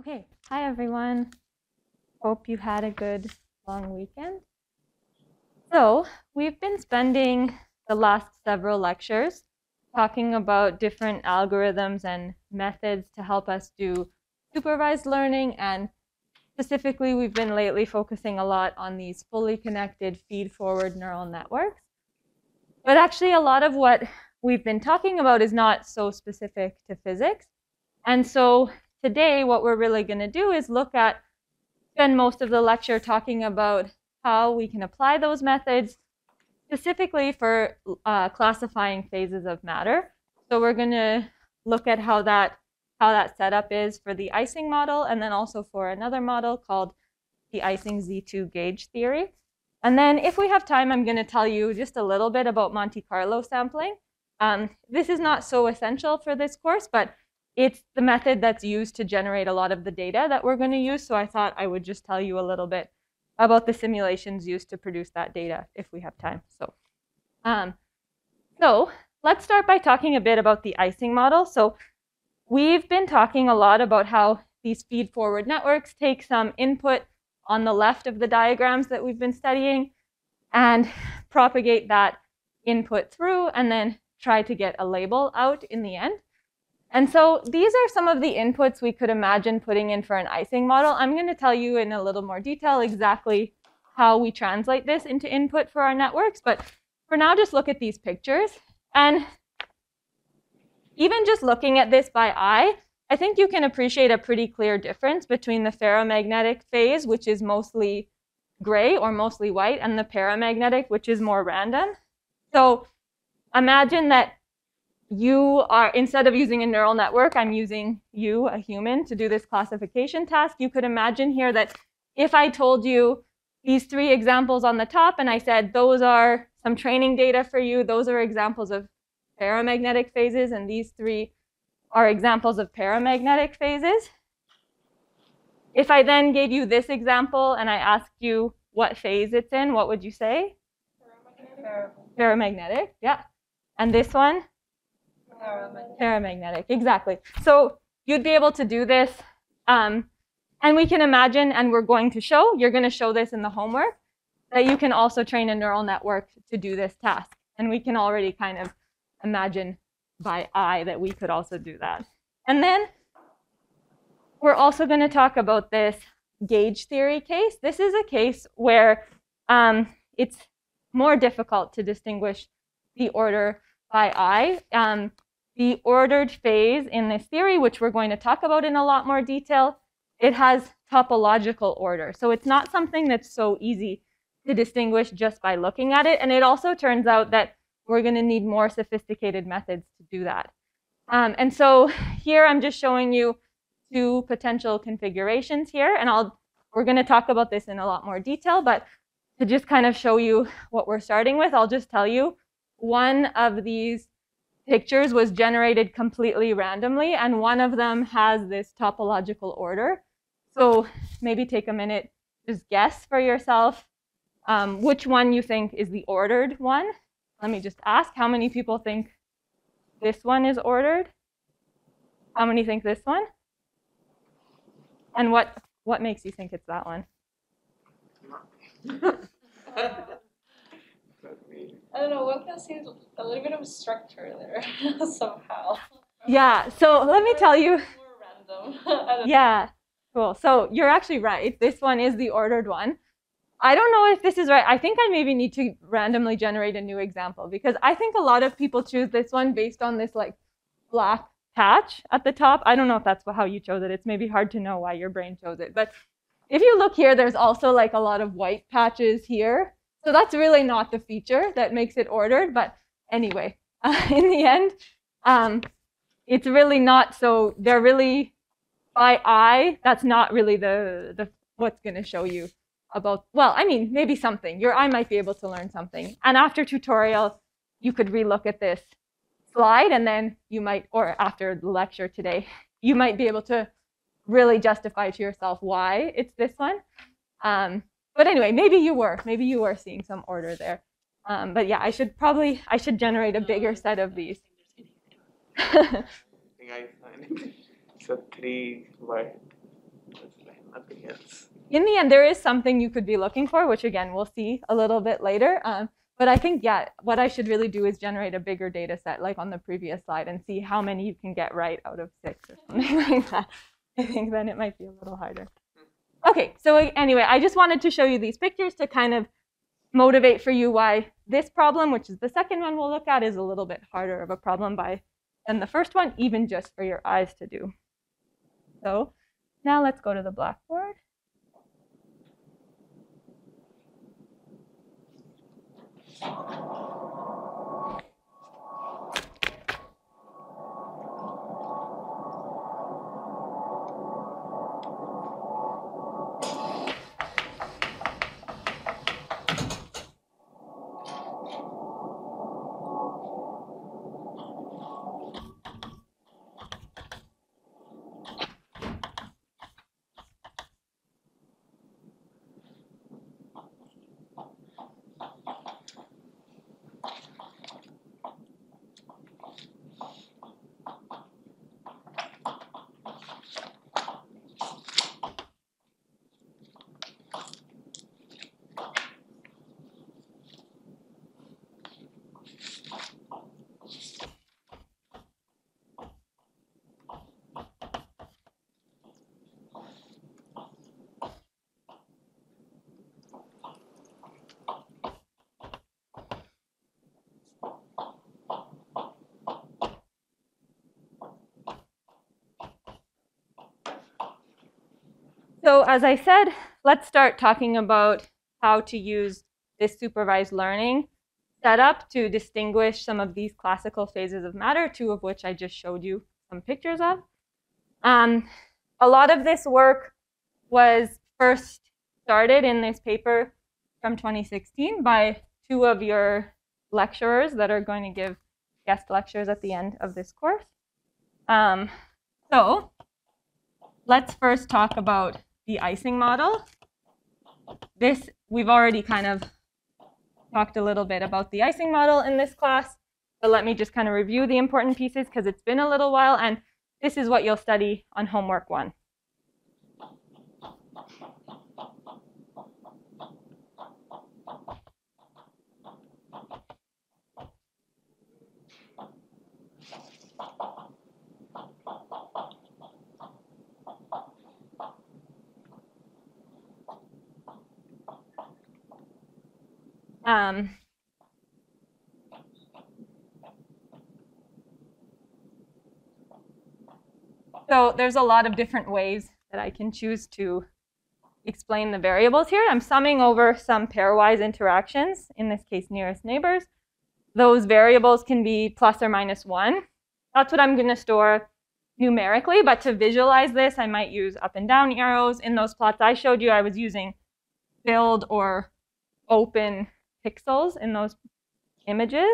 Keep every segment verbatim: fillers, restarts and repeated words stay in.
Okay, hi everyone. Hope you had a good long weekend. So we've been spending the last several lectures talking about different algorithms and methods to help us do supervised learning, and specifically we've been lately focusing a lot on these fully connected feed-forward neural networks. But actually a lot of what we've been talking about is not so specific to physics. And so today what we're really going to do is look at, spend most of the lecture talking about how we can apply those methods specifically for uh, classifying phases of matter. So we're going to look at how that, how that setup is for the Ising model, and then also for another model called the Ising Z two gauge theory. And then if we have time, I'm going to tell you just a little bit about Monte Carlo sampling. Um, this is not so essential for this course, but it's the method that's used to generate a lot of the data that we're going to use. So I thought I would just tell you a little bit about the simulations used to produce that data if we have time. So, um, so let's start by talking a bit about the Ising model. So we've been talking a lot about how these feed-forward networks take some input on the left of the diagrams that we've been studying and propagate that input through and then try to get a label out in the end. And so these are some of the inputs we could imagine putting in for an Ising model. I'm going to tell you in a little more detail exactly how we translate this into input for our networks. But for now, just look at these pictures. And even just looking at this by eye, I think you can appreciate a pretty clear difference between the ferromagnetic phase, which is mostly gray or mostly white, and the paramagnetic, which is more random. So imagine that you are, instead of using a neural network, I'm using you, a human, to do this classification task. You could imagine here that if I told you these three examples on the top and I said, those are some training data for you, those are examples of paramagnetic phases, and these three are examples of paramagnetic phases. If I then gave you this example and I asked you what phase it's in, what would you say? Paramagnetic. Paramagnetic, yeah. And this one? Paramagnetic. Paramagnetic, exactly. So you'd be able to do this. Um, and we can imagine, and we're going to show, you're going to show this in the homework, that you can also train a neural network to do this task. And we can already kind of imagine by eye that we could also do that. And then we're also going to talk about this gauge theory case. This is a case where um, it's more difficult to distinguish the order by eye. Um, the ordered phase in this theory, which we're going to talk about in a lot more detail, it has topological order. So it's not something that's so easy to distinguish just by looking at it. And it also turns out that we're going to need more sophisticated methods to do that. Um, and so here I'm just showing you two potential configurations here. And I'll, we're going to talk about this in a lot more detail. But to just kind of show you what we're starting with, I'll just tell you one of these pictures was generated completely randomly, and one of them has this topological order. So maybe take a minute, just guess for yourself um, which one you think is the ordered one. Let me just ask, how many people think this one is ordered? How many think this one? And what, what makes you think it's that one? I don't know, one can see a little bit of structure there somehow. Yeah, so let me tell you. More random. I don't yeah, cool. So you're actually right. This one is the ordered one. I don't know if this is right. I think I maybe need to randomly generate a new example, because I think a lot of people choose this one based on this like black patch at the top. I don't know if that's how you chose it. It's maybe hard to know why your brain chose it. But if you look here, there's also like a lot of white patches here. So that's really not the feature that makes it ordered. But anyway, uh, in the end, um, it's really not so, they're really, by eye, that's not really the, the what's going to show you about, well, I mean, maybe something. Your eye might be able to learn something. And after tutorial, you could relook at this slide, and then you might, or after the lecture today, you might be able to really justify to yourself why it's this one. Um, But anyway, maybe you were. Maybe you were seeing some order there. Um, but yeah, I should probably, I should generate a bigger set of these. I think I find it's a three by in the end, there is something you could be looking for, which again, we'll see a little bit later. Um, but I think, yeah, what I should really do is generate a bigger data set, like on the previous slide, and see how many you can get right out of six or something like that. I think then it might be a little harder. Okay, so anyway, I just wanted to show you these pictures to kind of motivate for you why this problem, which is the second one we'll look at, is a little bit harder of a problem by than the first one, even just for your eyes to do. So now let's go to the Blackboard. So as I said, let's start talking about how to use this supervised learning setup to distinguish some of these classical phases of matter, two of which I just showed you some pictures of. Um, a lot of this work was first started in this paper from twenty sixteen by two of your lecturers that are going to give guest lectures at the end of this course. Um, so let's first talk about the Ising model. This, we've already kind of talked a little bit about the Ising model in this class, but let me just kind of review the important pieces because it's been a little while, and this is what you'll study on homework one. Um, so there's a lot of different ways that I can choose to explain the variables here. I'm summing over some pairwise interactions, in this case nearest neighbors. Those variables can be plus or minus one. That's what I'm going to store numerically, but to visualize this, I might use up and down arrows. In those plots I showed you, I was using filled or open pixels in those images.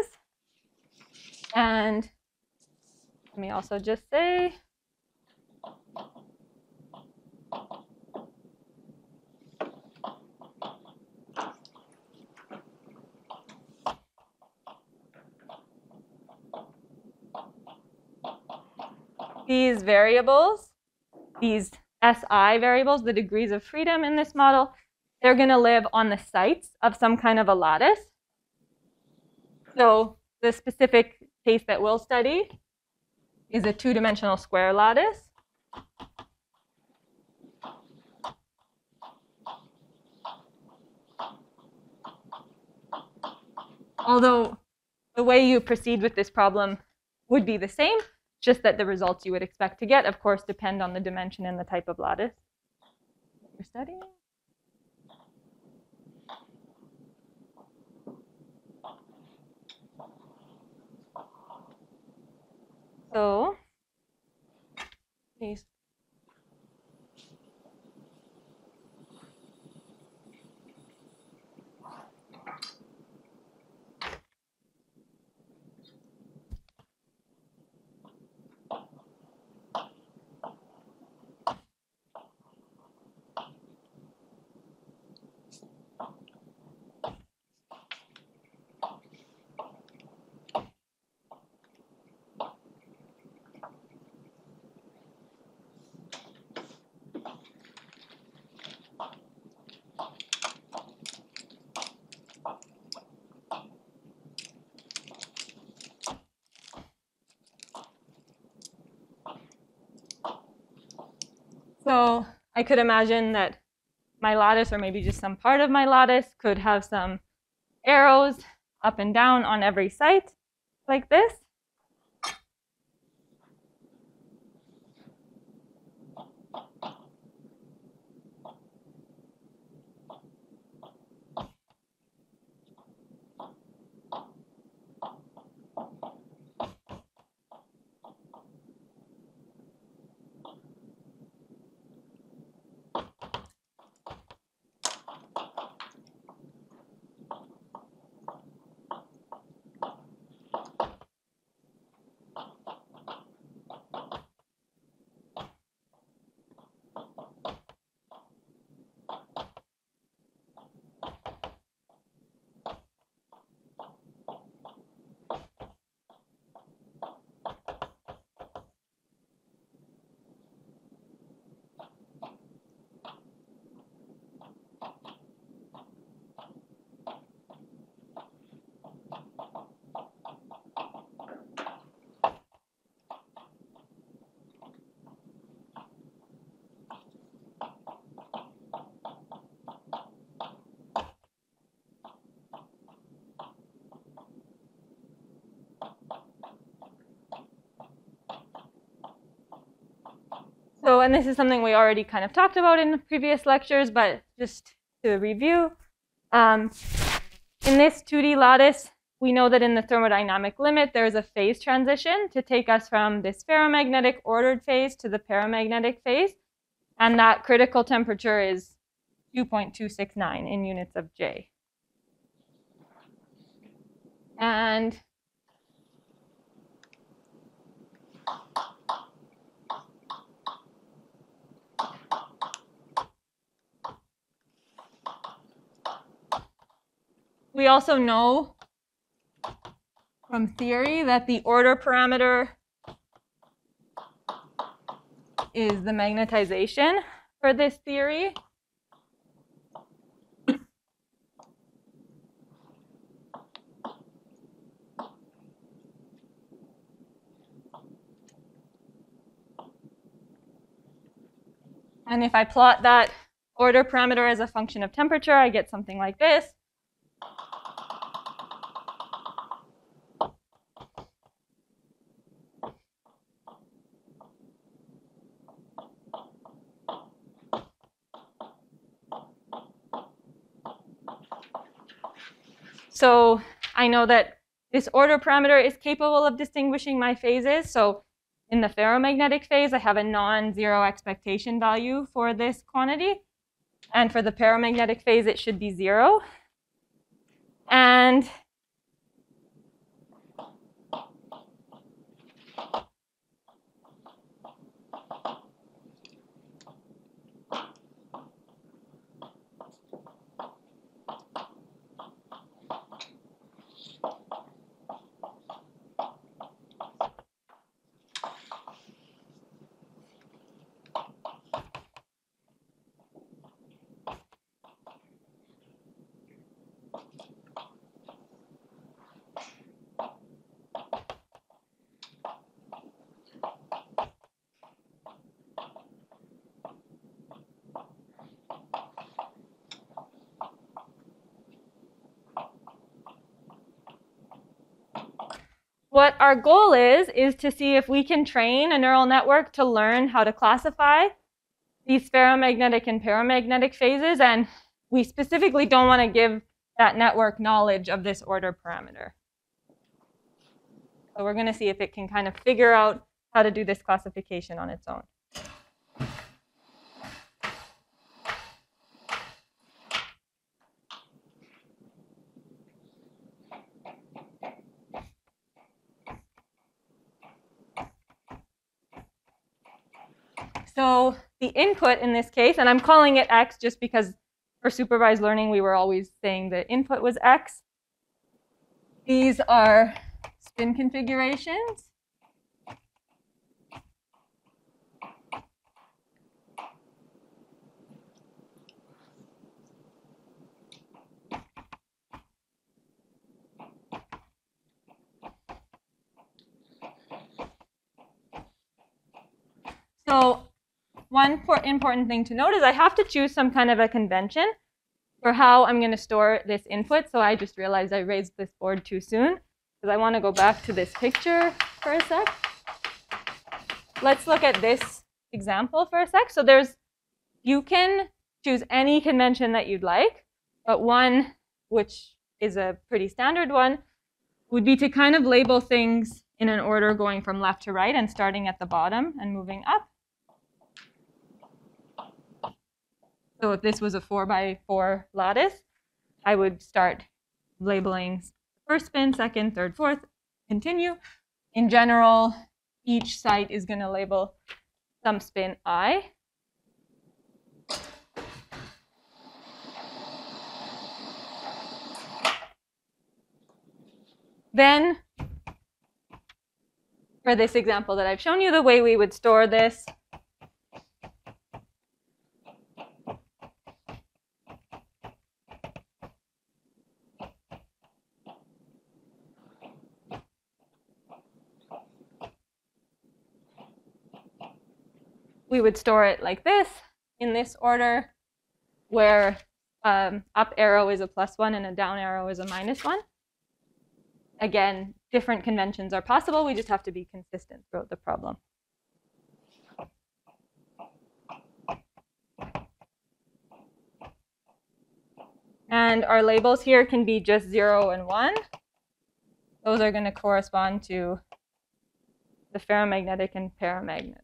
And let me also just say, these variables, these S I variables, the degrees of freedom in this model, they're going to live on the sites of some kind of a lattice. So the specific case that we'll study is a two-dimensional square lattice. Although the way you proceed with this problem would be the same, just that the results you would expect to get, of course, depend on the dimension and the type of lattice that you're studying. So, these. So I could imagine that my lattice, or maybe just some part of my lattice, could have some arrows up and down on every site, like this. So, and this is something we already kind of talked about in previous lectures, but just to review, um, in this two D lattice, we know that in the thermodynamic limit, there's a phase transition to take us from this ferromagnetic ordered phase to the paramagnetic phase. And that critical temperature is two point two six nine in units of J. And we also know from theory that the order parameter is the magnetization for this theory. And if I plot that order parameter as a function of temperature, I get something like this. So I know that this order parameter is capable of distinguishing my phases. So in the ferromagnetic phase, I have a non-zero expectation value for this quantity. And for the paramagnetic phase, it should be zero. And what our goal is, is to see if we can train a neural network to learn how to classify these ferromagnetic and paramagnetic phases. And we specifically don't want to give that network knowledge of this order parameter. So we're going to see if it can kind of figure out how to do this classification on its own. So the input in this case, and I'm calling it X just because for supervised learning, we were always saying the input was X. These are spin configurations. So one important thing to note is I have to choose some kind of a convention for how I'm going to store this input. So I just realized I raised this board too soon because I want to go back to this picture for a sec. Let's look at this example for a sec. So there's, you can choose any convention that you'd like, but one, which is a pretty standard one, would be to kind of label things in an order going from left to right and starting at the bottom and moving up. So if this was a four by four lattice, I would start labeling first spin, second, third, fourth, continue. In general, each site is going to label some spin I. Then, for this example that I've shown you, the way we would store this we would store it like this, in this order, where um, up arrow is a plus one and a down arrow is a minus one. Again, different conventions are possible. We just have to be consistent throughout the problem. And our labels here can be just zero and one. Those are going to correspond to the ferromagnetic and paramagnetic.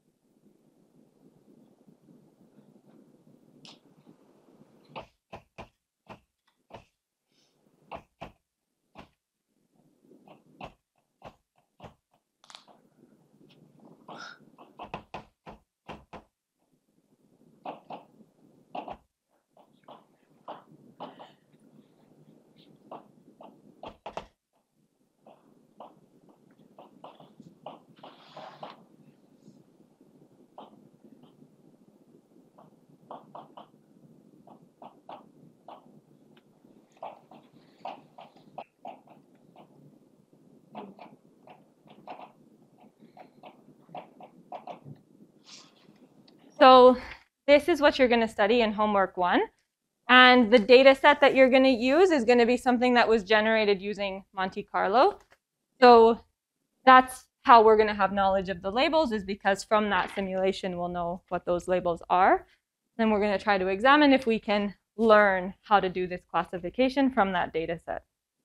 So this is what you're going to study in homework one. And the data set that you're going to use is going to be something that was generated using Monte Carlo. So that's how we're going to have knowledge of the labels, is because from that simulation we'll know what those labels are. Then we're going to try to examine if we can learn how to do this classification from that data set.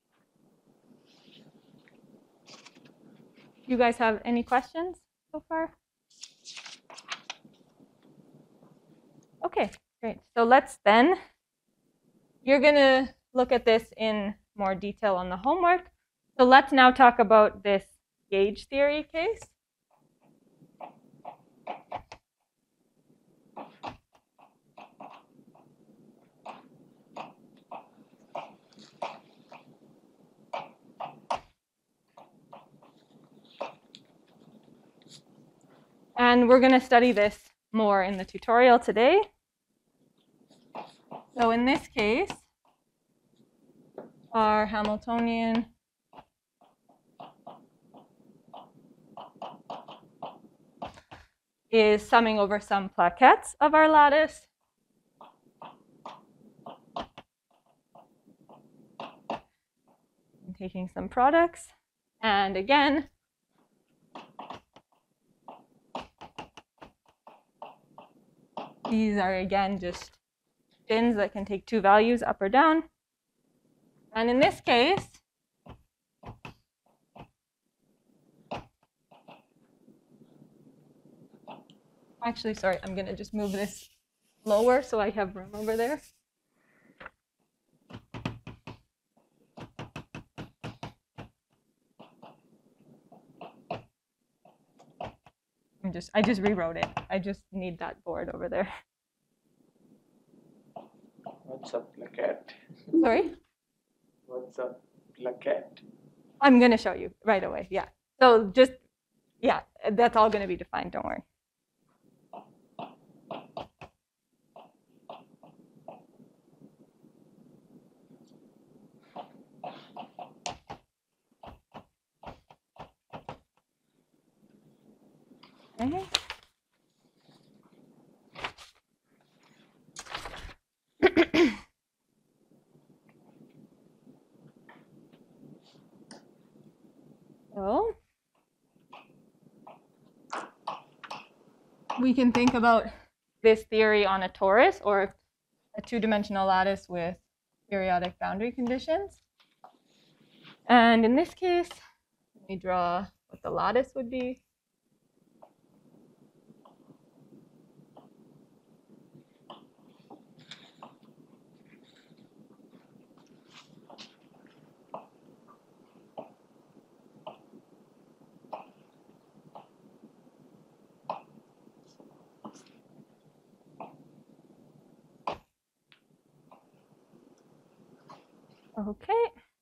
You guys have any questions so far? Okay, great. So let's then, you're going to look at this in more detail on the homework. So let's now talk about this gauge theory case. And we're going to study this more in the tutorial today. So in this case, our Hamiltonian is summing over some plaquettes of our lattice. I'm taking some products. And again, these are, again, just spins that can take two values, up or down. And in this case, actually, sorry, I'm going to just move this lower so I have room over there. I'm just, I just rewrote it. I just need that board over there. What's a plaquette? Sorry? What's a plaquette? I'm going to show you right away. Yeah. So just, yeah, that's all going to be defined. Don't worry. Okay. we can think about this theory on a torus or a two-dimensional lattice with periodic boundary conditions. And in this case, let me draw what the lattice would be. Okay.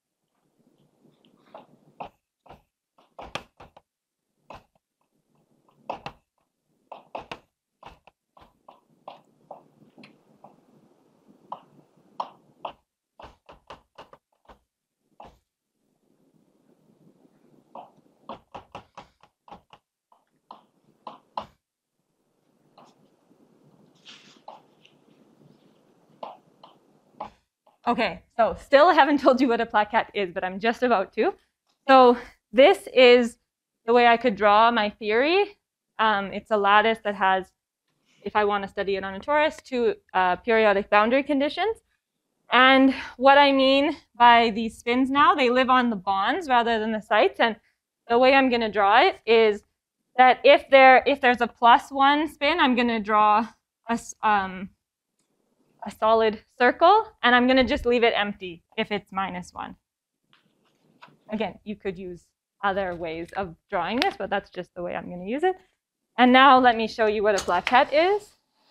Okay, so still I haven't told you what a plaquette is, but I'm just about to. So this is the way I could draw my theory. Um, it's a lattice that has, if I want to study it on a torus, two uh, periodic boundary conditions. And what I mean by these spins now, they live on the bonds rather than the sites. And the way I'm going to draw it is that if there if there's a plus one spin, I'm going to draw a um, a solid circle, and I'm going to just leave it empty if it's minus one. Again, you could use other ways of drawing this, but that's just the way I'm going to use it. And now let me show you what a plaquette is.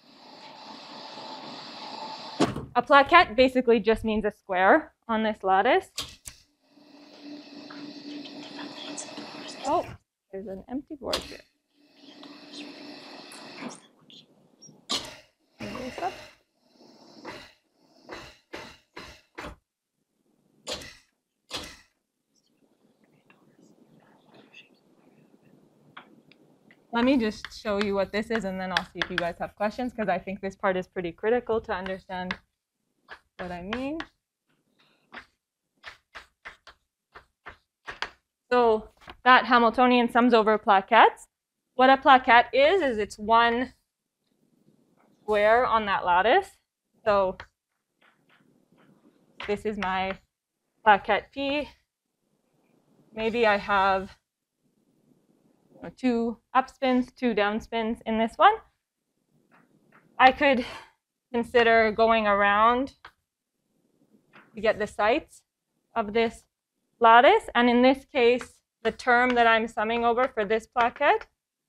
A plaquette basically just means a square on this lattice. Oh, there's an empty board here. Move this up. Let me just show you what this is, and then I'll see if you guys have questions, because I think this part is pretty critical to understand what I mean. So that Hamiltonian sums over plaquettes. What a plaquette is, is it's one square on that lattice. So this is my plaquette P. Maybe I have two up spins, two down spins in this one. I could consider going around to get the sites of this lattice. And in this case, the term that I'm summing over for this plaquette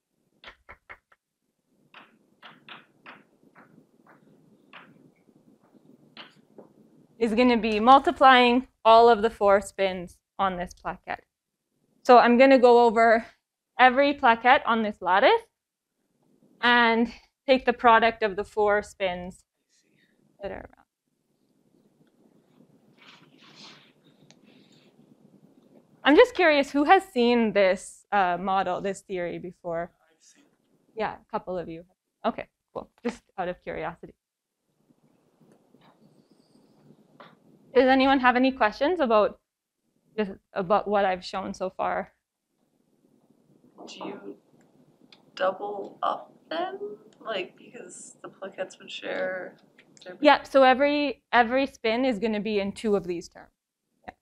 is going to be multiplying all of the four spins on this plaquette. So I'm going to go over every plaquette on this lattice and take the product of the four spins that are around. I'm just curious, who has seen this uh, model, this theory before? Yeah, a couple of you. Okay, cool. Just out of curiosity. Does anyone have any questions about just about what I've shown so far? Do you double up then? Like, because the plaquettes would share their... Yeah, so every every spin is going to be in two of these terms. Yeah.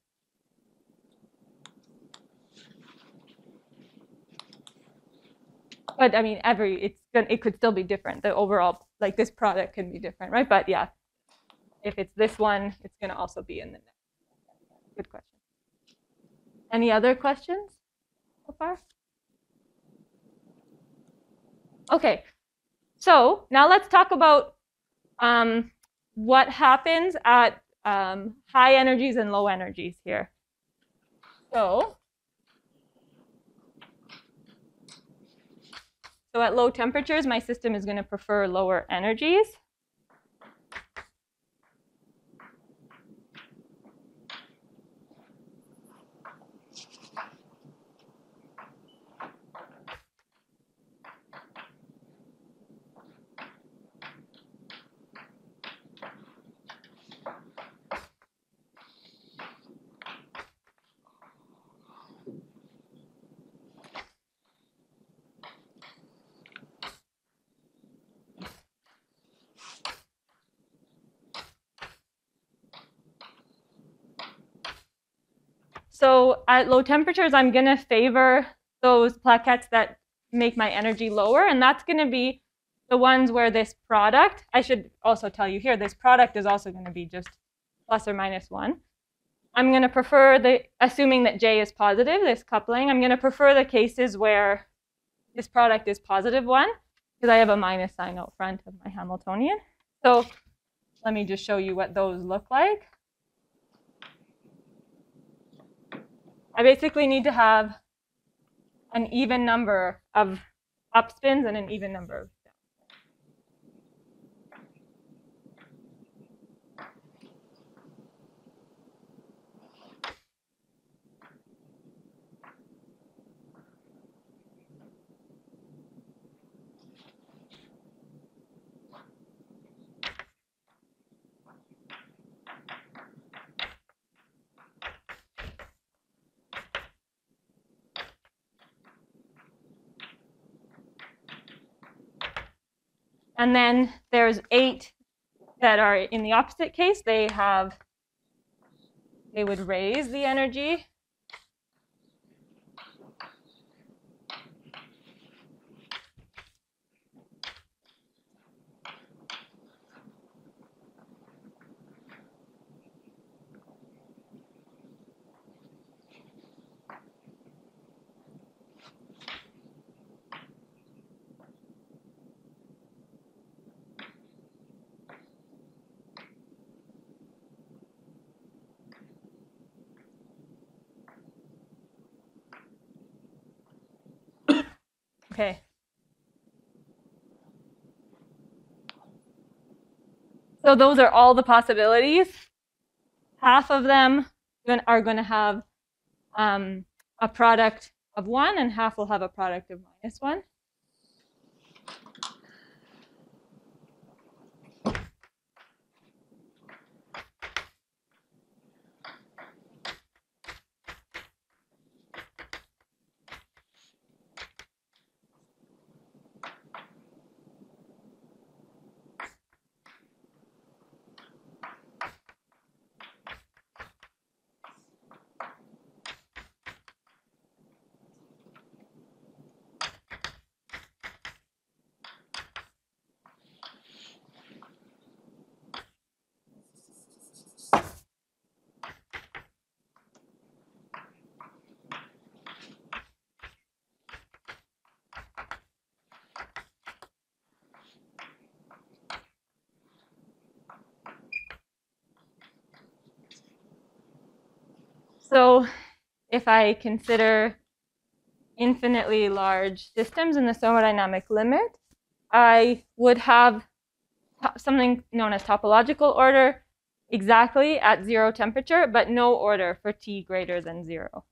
But I mean, every it's gonna, it could still be different. The overall, like this product can be different, right? But yeah, if it's this one, it's going to also be in the next. Good question. Any other questions so far? Okay, so now let's talk about um, what happens at um, high energies and low energies here. So, so at low temperatures, my system is going to prefer lower energies. so at low temperatures, I'm going to favor those plaquettes that make my energy lower, and that's going to be the ones where this product, I should also tell you here, this product is also going to be just plus or minus one. I'm going to prefer the, assuming that J is positive, this coupling, I'm going to prefer the cases where this product is positive one, because I have a minus sign out front of my Hamiltonian. So let me just show you what those look like. I basically need to have an even number of up spins and an even number of down. And then there's eight that are in the opposite case. They have, they would raise the energy. Okay. So those are all the possibilities. Half of them are going to have um, a product of one, and half will have a product of minus one. So if I consider infinitely large systems in the thermodynamic limit, I would have something known as topological order exactly at zero temperature, but no order for T greater than zero.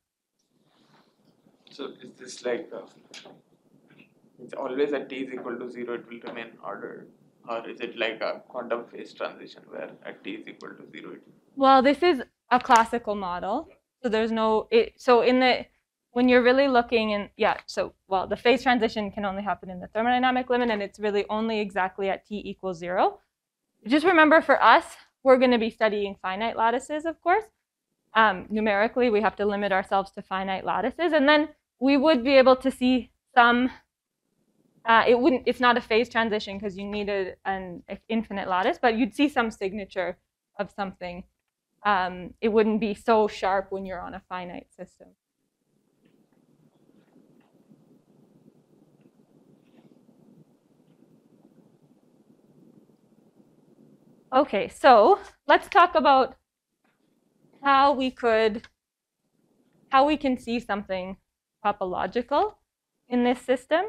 So is this like, uh, it's always at T is equal to zero, it will remain ordered? Or is it like a quantum phase transition where at T is equal to zero? It Well, this is a classical model. So there's no, it, so in the, when you're really looking in, yeah, so, well, the phase transition can only happen in the thermodynamic limit, and it's really only exactly at T equals zero. Just remember, for us, we're going to be studying finite lattices, of course. Um, numerically, we have to limit ourselves to finite lattices, and then we would be able to see some, uh, it wouldn't, it's not a phase transition because you needed an infinite lattice, but you'd see some signature of something. Um, it wouldn't be so sharp when you're on a finite system. Okay, so let's talk about how we could, how we can see something topological in this system.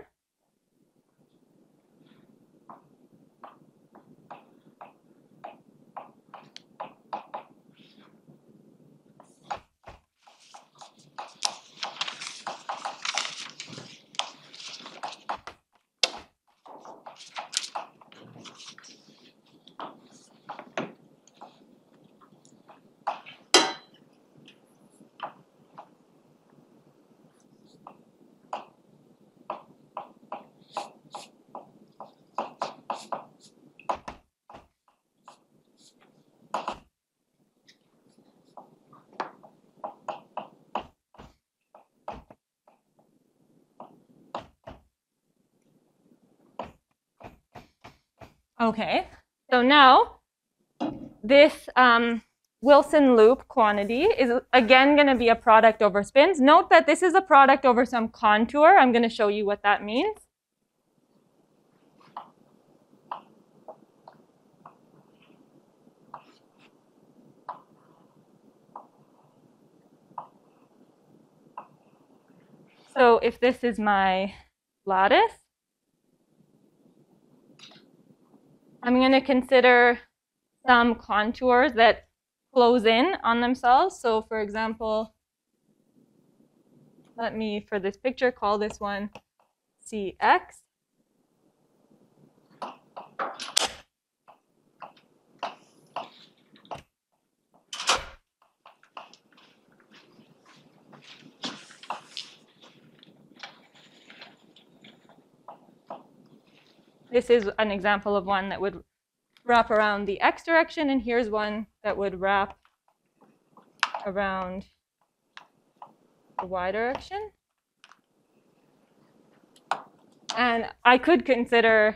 Okay, so now this um, Wilson loop quantity is again going to be a product over spins. Note that this is a product over some contour. I'm going to show you what that means. So if this is my lattice, I'm going to consider some contours that close in on themselves. So for example, let me, for this picture, call this one C X. This is an example of one that would wrap around the x direction, and here's one that would wrap around the y direction. And I could consider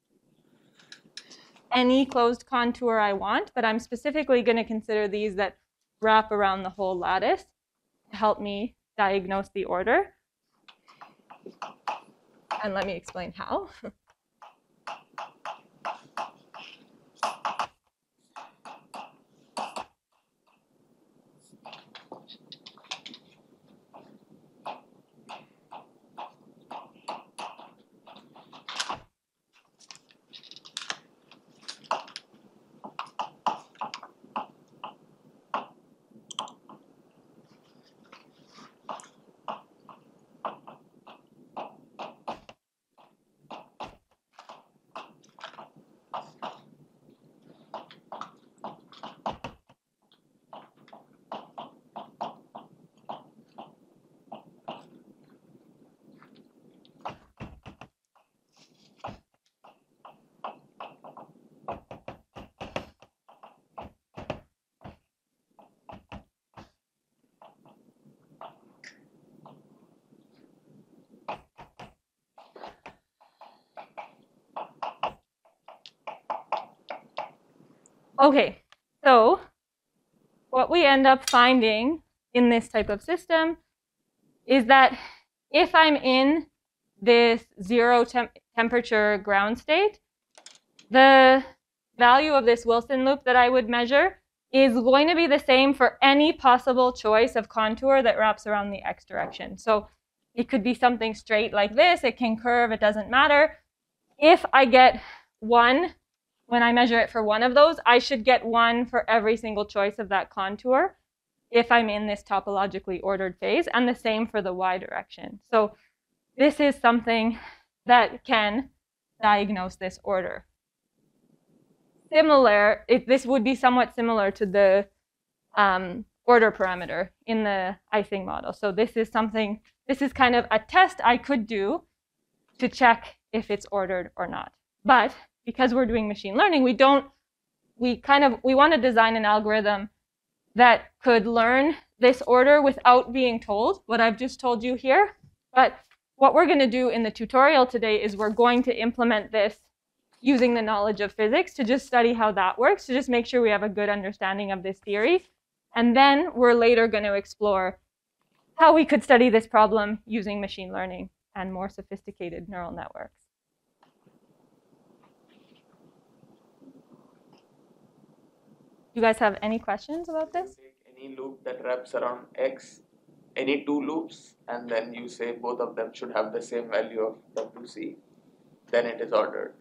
any closed contour I want, but I'm specifically going to consider these that wrap around the whole lattice to help me diagnose the order. And let me explain how. Okay, so what we end up finding in this type of system is that if I'm in this zero temp temperature ground state, the value of this Wilson loop that I would measure is going to be the same for any possible choice of contour that wraps around the x direction. So it could be something straight like this, it can curve, it doesn't matter. If I get one, when I measure it for one of those, I should get one for every single choice of that contour if I'm in this topologically ordered phase, and the same for the y direction. So this is something that can diagnose this order. Similar, it, this would be somewhat similar to the um, order parameter in the Ising model. So this is something, this is kind of a test I could do to check if it's ordered or not. But because we're doing machine learning, we don't, we kind of, we want to design an algorithm that could learn this order without being told what I've just told you here. But what we're going to do in the tutorial today is we're going to implement this using the knowledge of physics to just study how that works, to just make sure we have a good understanding of this theory. And then we're later going to explore how we could study this problem using machine learning and more sophisticated neural networks. You guys have any questions about this? Take any loop that wraps around x, any two loops, and then you say both of them should have the same value of W C, then it is ordered.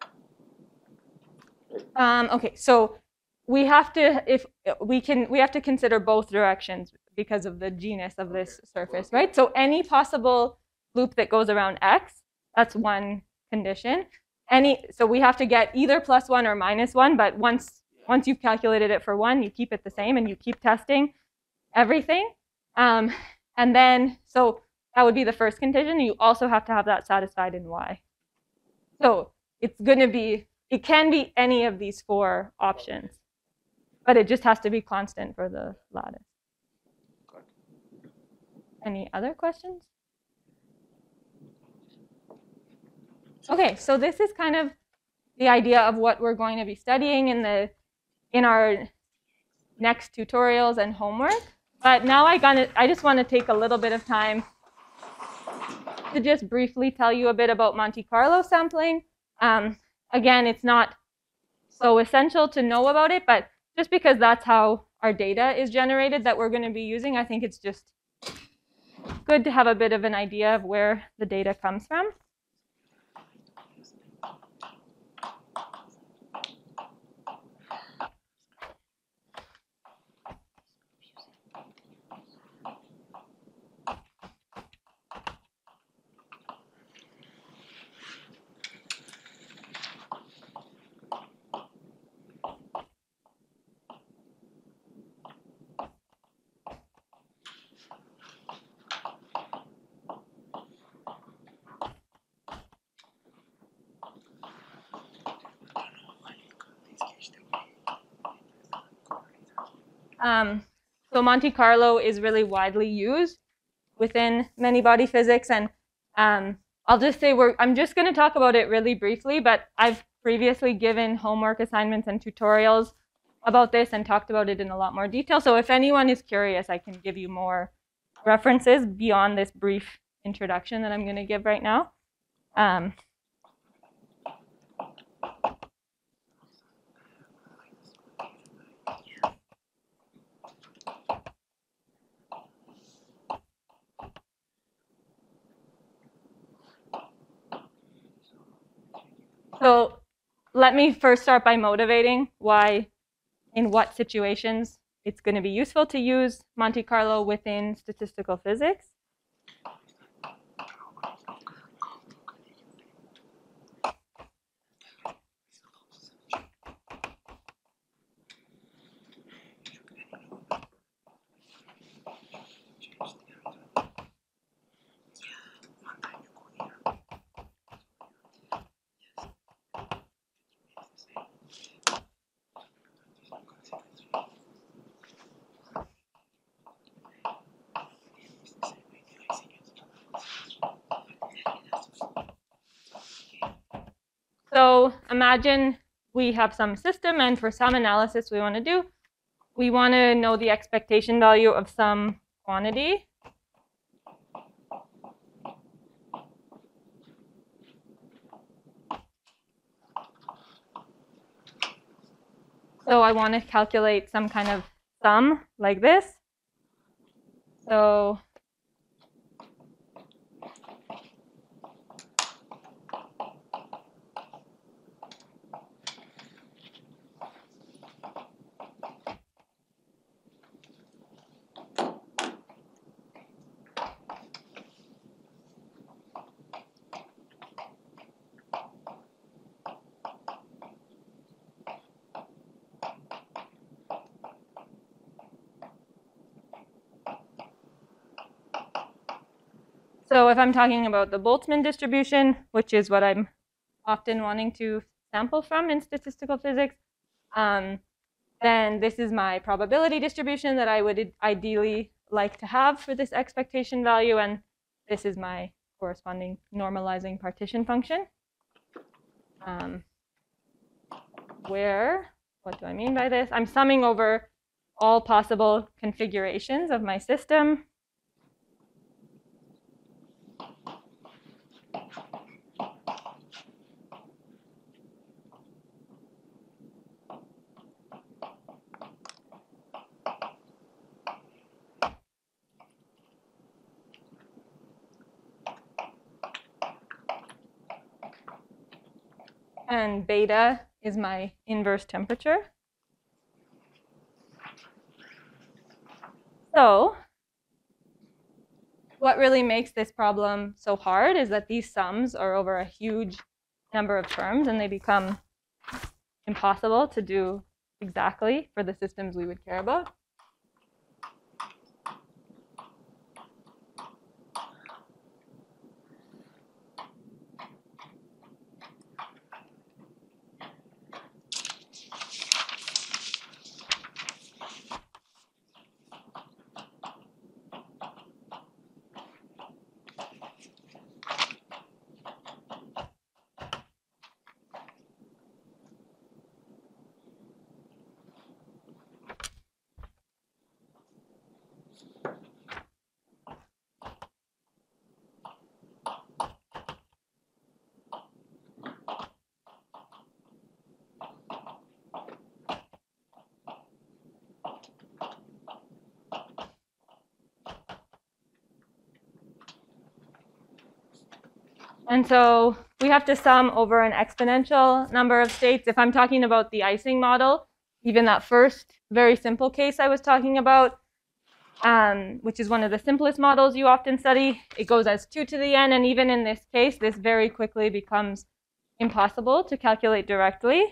Um, okay, so we have to, if we can, we have to consider both directions because of the genus of this surface, right? So any possible loop that goes around x, that's one condition. Any, so we have to get either plus one or minus one, but once once you've calculated it for one, you keep it the same and you keep testing everything. Um, and then, so that would be the first condition. You also have to have that satisfied in y. So it's going to be, it can be any of these four options, but it just has to be constant for the lattice. Any other questions? Okay, so this is kind of the idea of what we're going to be studying in the in our next tutorials and homework. But now I gonna I just want to take a little bit of time to just briefly tell you a bit about Monte Carlo sampling. Um, again, it's not so essential to know about it, but just because that's how our data is generated that we're going to be using, I think it's just good to have a bit of an idea of where the data comes from. Um, so Monte Carlo is really widely used within many-body physics, and um, I'll just say we're, I'm just going to talk about it really briefly, but I've previously given homework assignments and tutorials about this and talked about it in a lot more detail. So if anyone is curious, I can give you more references beyond this brief introduction that I'm going to give right now. Um, So let me first start by motivating why, in what situations, it's going to be useful to use Monte Carlo within statistical physics. So imagine we have some system, and for some analysis we want to do, we want to know the expectation value of some quantity. So I want to calculate some kind of sum like this. So So if I'm talking about the Boltzmann distribution, which is what I'm often wanting to sample from in statistical physics, um, then this is my probability distribution that I would ideally like to have for this expectation value, and this is my corresponding normalizing partition function. Um, where, what do I mean by this? I'm summing over all possible configurations of my system. And beta is my inverse temperature. So what really makes this problem so hard is that these sums are over a huge number of terms, and they become impossible to do exactly for the systems we would care about. And so we have to sum over an exponential number of states. If I'm talking about the Ising model, even that first very simple case I was talking about, um, which is one of the simplest models you often study, it goes as two to the n. And even in this case, this very quickly becomes impossible to calculate directly.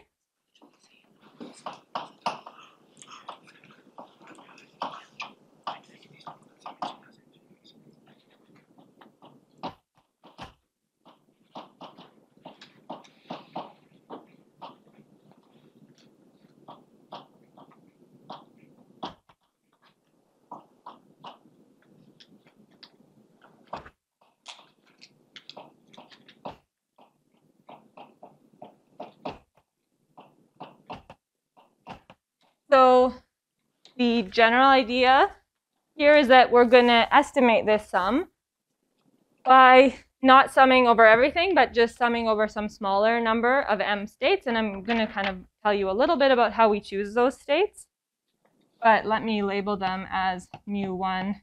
So the general idea here is that we're going to estimate this sum by not summing over everything, but just summing over some smaller number of m states. And I'm going to kind of tell you a little bit about how we choose those states. But let me label them as mu one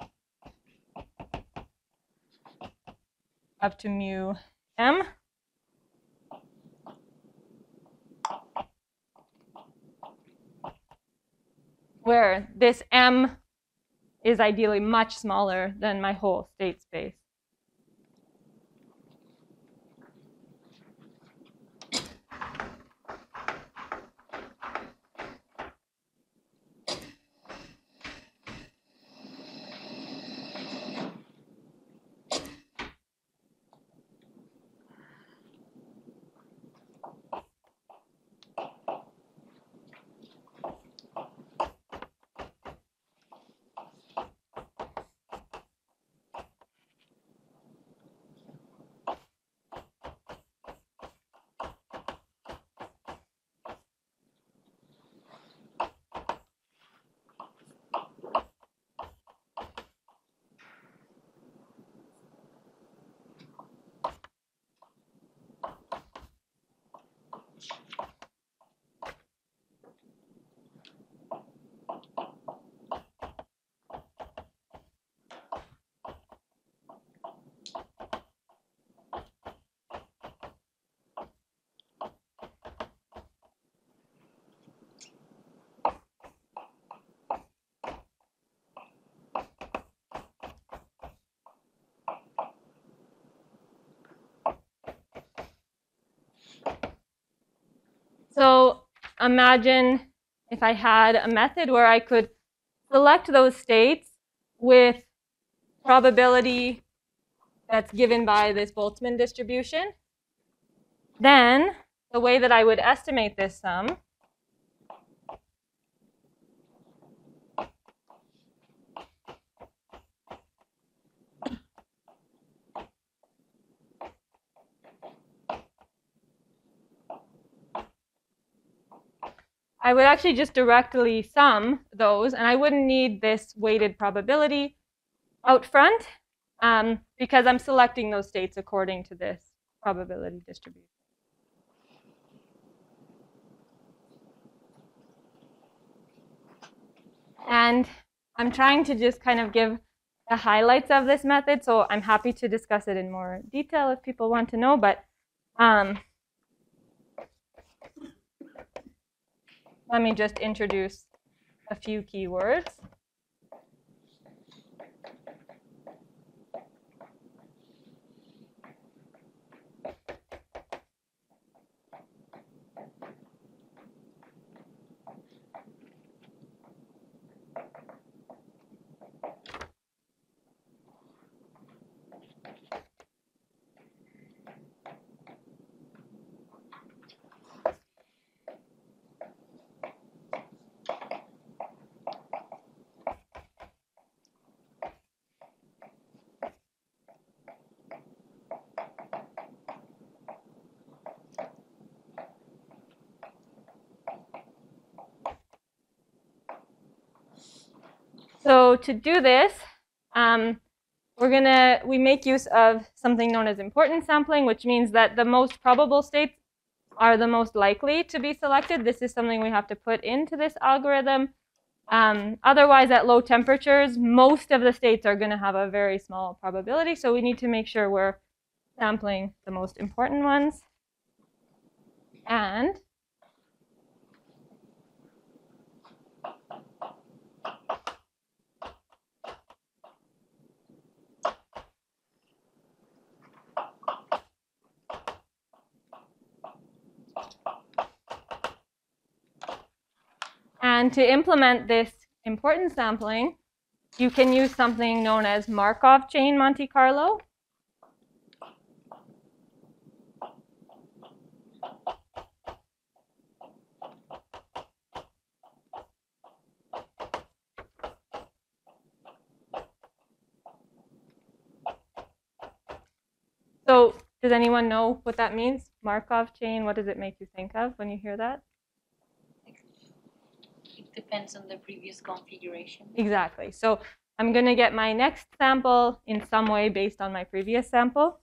up to mu m. Where this m is ideally much smaller than my whole state space. So imagine if I had a method where I could select those states with probability that's given by this Boltzmann distribution. Then the way that I would estimate this sum I would actually just directly sum those, and I wouldn't need this weighted probability out front um, because I'm selecting those states according to this probability distribution. And I'm trying to just kind of give the highlights of this method, so I'm happy to discuss it in more detail if people want to know, but um, let me just introduce a few keywords. So to do this, um, we're gonna we make use of something known as importance sampling, which means that the most probable states are the most likely to be selected. This is something we have to put into this algorithm. Um, otherwise, at low temperatures, most of the states are going to have a very small probability. So we need to make sure we're sampling the most important ones. And And to implement this important sampling, you can use something known as Markov chain Monte Carlo. So does anyone know what that means? Markov chain, what does it make you think of when you hear that? It depends on the previous configuration. Exactly. So I'm going to get my next sample in some way based on my previous sample.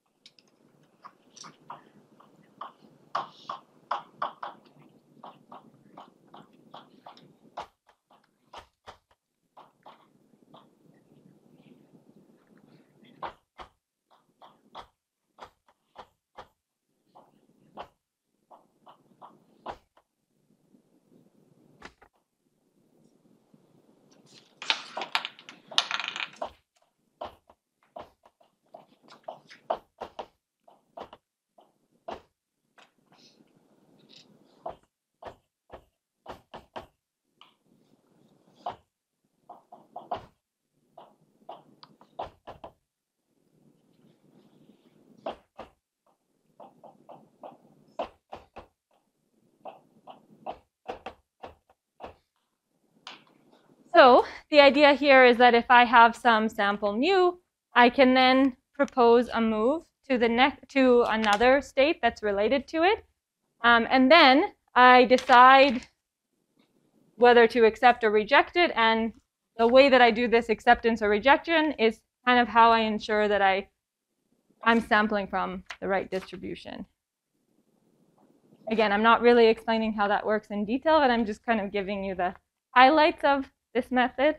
So the idea here is that if I have some sample mu, I can then propose a move to the next to another state that's related to it, um, and then I decide whether to accept or reject it. And the way that I do this acceptance or rejection is kind of how I ensure that I I'm sampling from the right distribution. Again, I'm not really explaining how that works in detail, but I'm just kind of giving you the highlights of this method.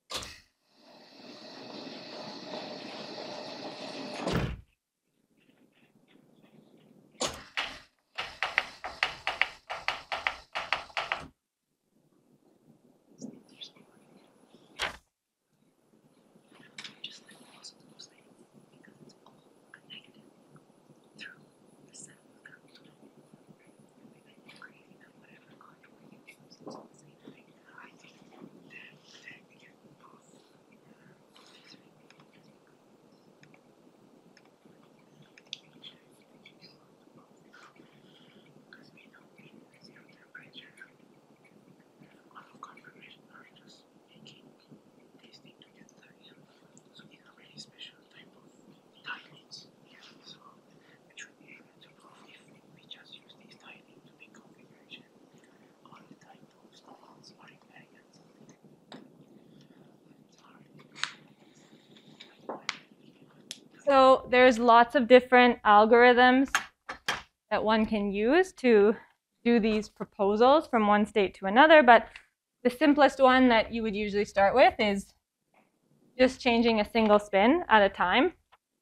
So there's lots of different algorithms that one can use to do these proposals from one state to another, but the simplest one that you would usually start with is just changing a single spin at a time.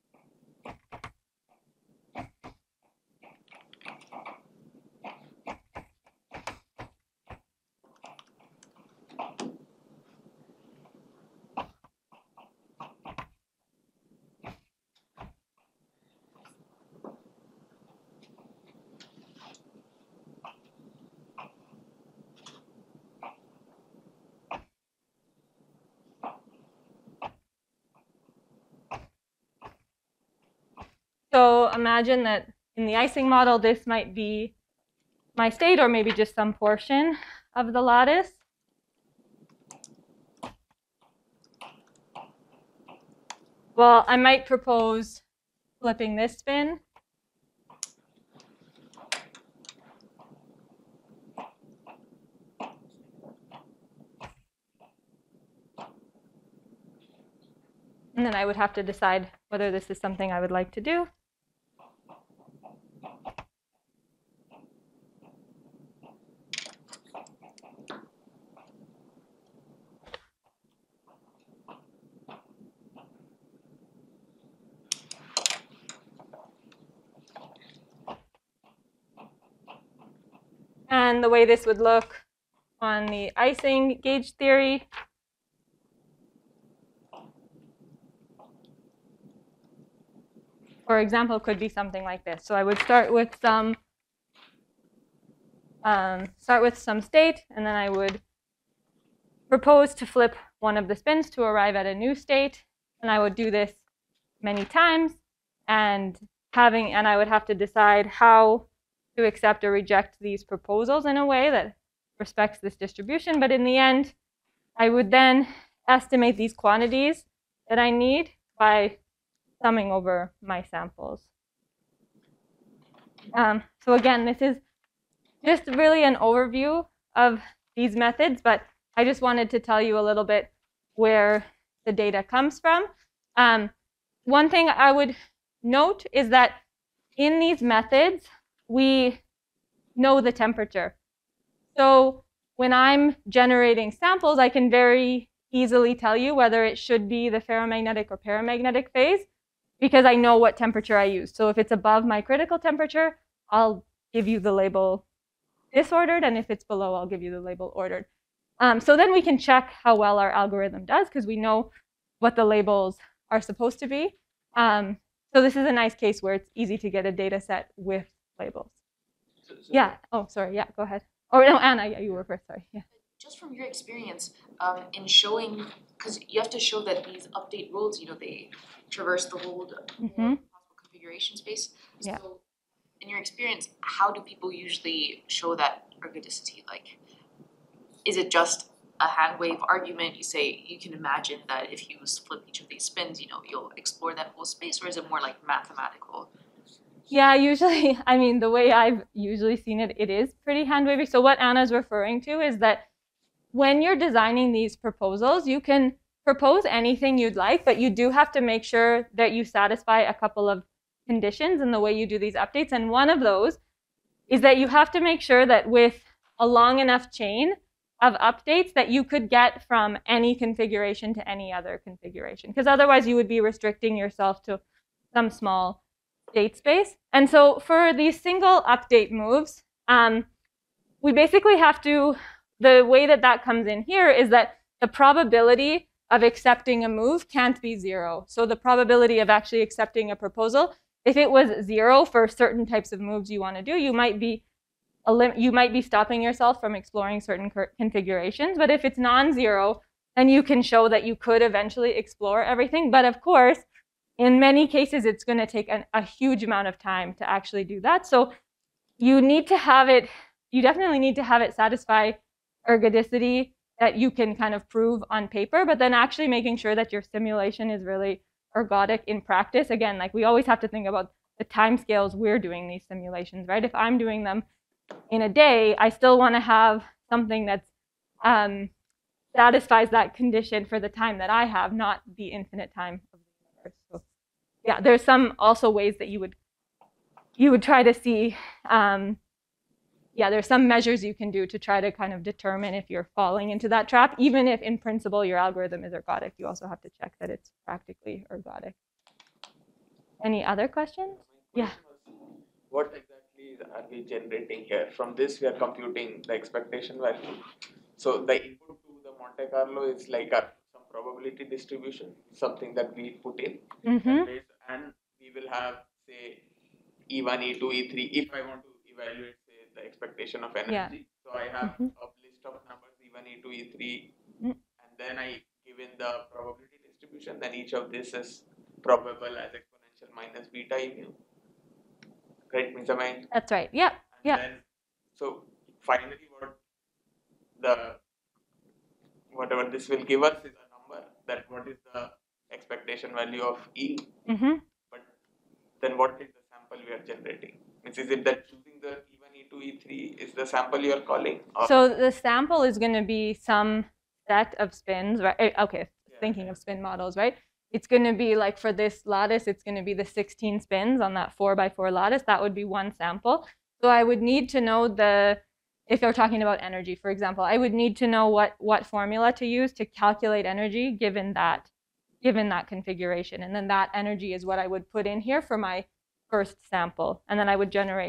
So imagine that in the Ising model, this might be my state, or maybe just some portion of the lattice. Well, I might propose flipping this spin. And then I would have to decide whether this is something I would like to do. again, the way this would look on the Ising gauge theory. For example, could be something like this. So I would start with some um, start with some state, and then I would propose to flip one of the spins to arrive at a new state, and I would do this many times, and having and I would have to decide how to accept or reject these proposals in a way that respects this distribution. But in the end, I would then estimate these quantities that I need by summing over my samples. Um, so again, this is just really an overview of these methods, but I just wanted to tell you a little bit where the data comes from. Um, one thing I would note is that in these methods, we know the temperature. So when I'm generating samples, I can very easily tell you whether it should be the ferromagnetic or paramagnetic phase, because I know what temperature I use. So if it's above my critical temperature, I'll give you the label disordered, and if it's below, I'll give you the label ordered. Um, so then we can check how well our algorithm does, because we know what the labels are supposed to be. Um, so this is a nice case where it's easy to get a data set with labels. So, so Yeah, oh, sorry, yeah, go ahead. Oh, no, Anna, yeah, you were first, sorry, yeah. Just from your experience, um, in showing, because you have to show that these update rules, you know, they traverse the whole Mhm. possible configuration space. Yeah. So, in your experience, how do people usually show that ergodicity? Like, is it just a hand wave argument? You say you can imagine that if you flip each of these spins, you know, you'll explore that whole space, or is it more like mathematical? Yeah, usually, I mean, the way I've usually seen it, it is pretty hand wavy. So what Anna's referring to is that when you're designing these proposals, you can propose anything you'd like, but you do have to make sure that you satisfy a couple of conditions in the way you do these updates. And one of those is that you have to make sure that with a long enough chain of updates that you could get from any configuration to any other configuration, because otherwise you would be restricting yourself to some small state space. And so for these single update moves, um, we basically have to, the way that that comes in here is that the probability of accepting a move can't be zero. So the probability of actually accepting a proposal, if it was zero for certain types of moves you want to do, you might be you might be stopping yourself from exploring certain configurations. But if it's non-zero, then you can show that you could eventually explore everything. But of course, in many cases, it's going to take an, a huge amount of time to actually do that. So you need to have it, you definitely need to have it satisfy ergodicity that you can kind of prove on paper, but then actually making sure that your simulation is really ergodic in practice. Again, like we always have to think about the timescales we're doing these simulations, right? If I'm doing them in a day, I still want to have something that um, satisfies that condition for the time that I have, not the infinite time of the universe. So, yeah, there's some also ways that you would you would try to see. Um, yeah, there's some measures you can do to try to kind of determine if you're falling into that trap. Even if in principle your algorithm is ergodic, you also have to check that it's practically ergodic. Any other questions? Yeah. What exactly are we generating here? From this, we are computing the expectation value. So the input to the Monte Carlo is like a, some probability distribution, something that we put in. Mm-hmm. and, based, and we will have, say, E one, E two, E three, if I want to evaluate, say, the expectation of energy. Yeah. So I have Mm-hmm. a list of numbers, E one, E two, E three, Mm-hmm. and then I give in the probability distribution, then each of this is probable as exponential minus beta E mu. Right, means am I? That's right. Yep. And Yeah. then, so finally, what the whatever this will give us is a number. That what is the expectation value of E? Mm-hmm. But then, what is the sample we are generating? Means is it that choosing the E one, E two, E three is the sample you are calling? Or So the sample is going to be some set of spins, right? Eh, Okay, Yeah. thinking of spin models, right? It's going to be like for this lattice, it's going to be the sixteen spins on that four by four lattice. That would be one sample. So I would need to know the, if you're talking about energy, for example, I would need to know what, what formula to use to calculate energy given that, given that configuration. And then that energy is what I would put in here for my first sample. And then I would generate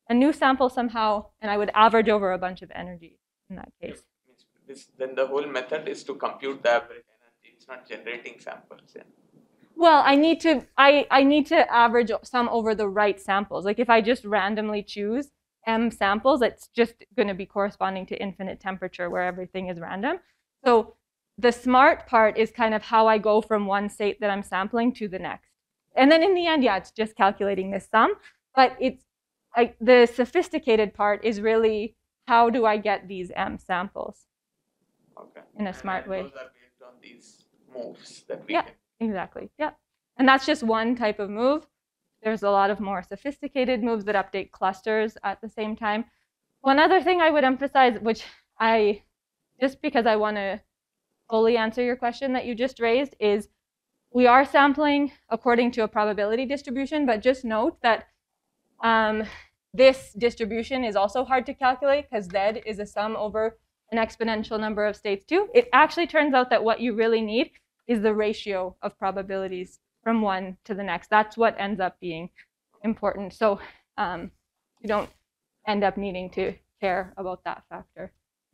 a new sample somehow, and I would average over a bunch of energy in that case. This, then the whole method is to compute the average energy. It's not generating samples. Yeah. Well, I need to I, I need to average some over the right samples. Like if I just randomly choose m samples, it's just going to be corresponding to infinite temperature where everything is random. So the smart part is kind of how I go from one state that I'm sampling to the next. And then in the end, yeah, it's just calculating this sum. But it's I, the sophisticated part is really how do I get these m samples Okay. in a smart and way. Those are based on these moves that we Yeah. can. Exactly, yeah. And that's just one type of move. There's a lot of more sophisticated moves that update clusters at the same time. One other thing I would emphasize, which I, just because I want to fully answer your question that you just raised, is we are sampling according to a probability distribution, but just note that um, this distribution is also hard to calculate because Z is a sum over an exponential number of states too. It actually turns out that what you really need is the ratio of probabilities from one to the next. That's what ends up being important. So um, you don't end up needing to care about that factor.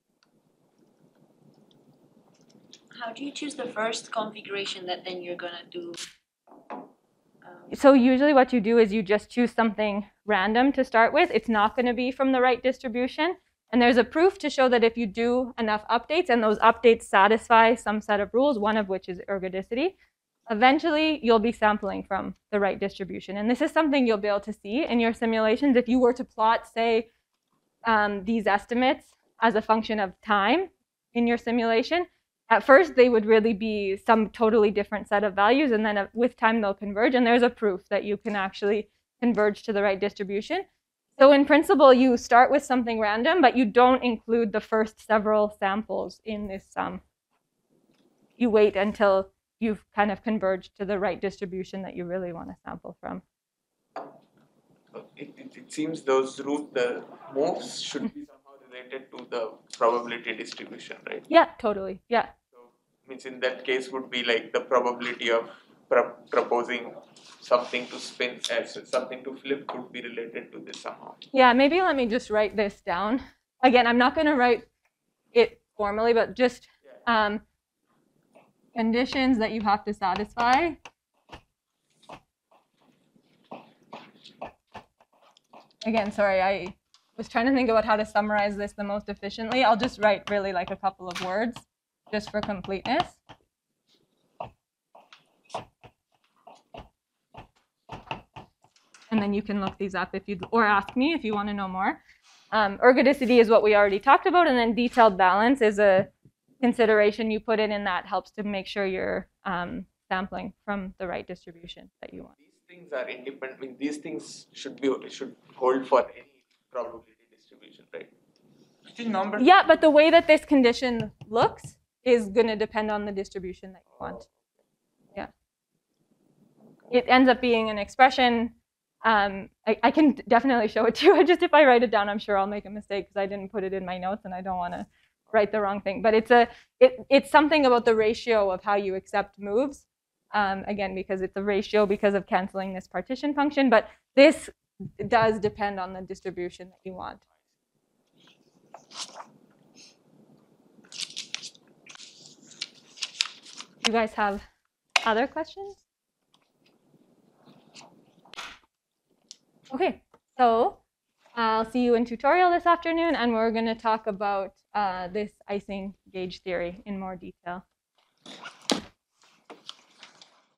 How do you choose the first configuration that then you're gonna do? Um, So usually what you do is you just choose something random to start with. It's not going to be from the right distribution. And there's a proof to show that if you do enough updates and those updates satisfy some set of rules, one of which is ergodicity, eventually you'll be sampling from the right distribution. And this is something you'll be able to see in your simulations. If you were to plot, say, um, these estimates as a function of time in your simulation, at first they would really be some totally different set of values, and then uh, with time they'll converge. And there's a proof that you can actually converge to the right distribution. So in principle, you start with something random, but you don't include the first several samples in this sum. You wait until you've kind of converged to the right distribution that you really want to sample from. It, it, it seems those root, the moves should be somehow related to the probability distribution, right? Yeah, totally. Yeah. So means in that case would be like the probability of pro proposing something to spin as something to flip could be related to this somehow. Yeah, maybe let me just write this down. Again, I'm not going to write it formally, but just um, conditions that you have to satisfy. Again, sorry, I was trying to think about how to summarize this the most efficiently. I'll just write really like a couple of words just for completeness. And then you can look these up if you or ask me if you want to know more. Um, ergodicity is what we already talked about, and then detailed balance is a consideration you put in, and that helps to make sure you're um, sampling from the right distribution that you want. These things are independent. I mean, these things should be should hold for any probability distribution, right? Number Yeah, but the way that this condition looks is going to depend on the distribution that you want. Yeah. It ends up being an expression. Um, I, I can definitely show it to you. Just if I write it down, I'm sure I'll make a mistake because I didn't put it in my notes and I don't want to write the wrong thing. But it's a it, it's something about the ratio of how you accept moves. Um, again, because it's a ratio because of canceling this partition function. But this does depend on the distribution that you want. You guys have other questions? Okay, so I'll see you in tutorial this afternoon, and we're going to talk about uh, this Ising gauge theory in more detail.